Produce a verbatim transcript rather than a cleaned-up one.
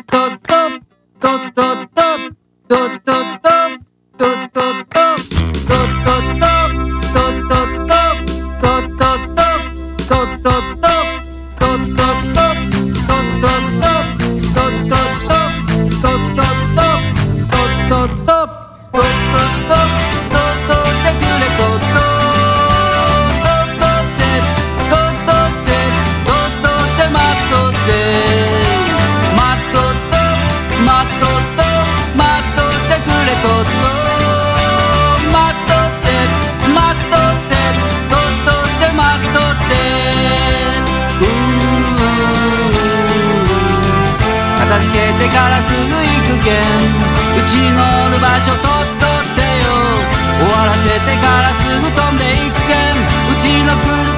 片付けてからすぐ行くけん、うちのおる場所とっとってよ。終わらせてからすぐ飛んでいくけん、うちの車